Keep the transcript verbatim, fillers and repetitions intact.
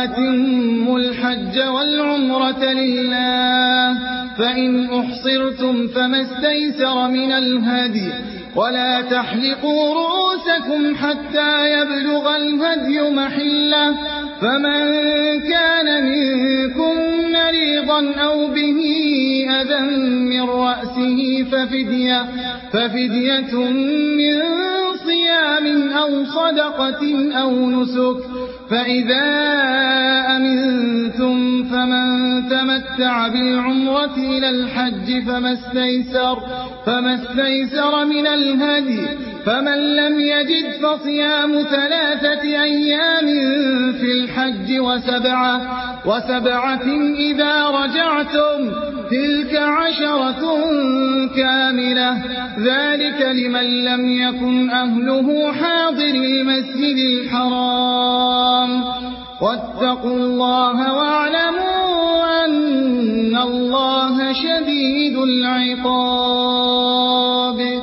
وأتموا الحج والعمرة لله، فإن أحصرتم فما استيسر من الهدي، ولا تحلقوا رؤوسكم حتى يبلغ الهدي محله، فمن كان منكم مريضا أو به أذى من رأسه ففدية, ففدية من صيام أو صدقة أو نسك، فإذا أمنتم فمن تمتع بالعمرة إلى الحج فما استيسر, فما استيسر من الهدي، فمن لم يجد فصيام ثلاثة أيام في الحج وسبعة, وسبعة إذا رجعتم، تلك عشرة كاملة، ذلك لمن لم يكن أهله حاضر المسجد الحرام. واتقوا الله واعلموا أن الله شديد العقاب.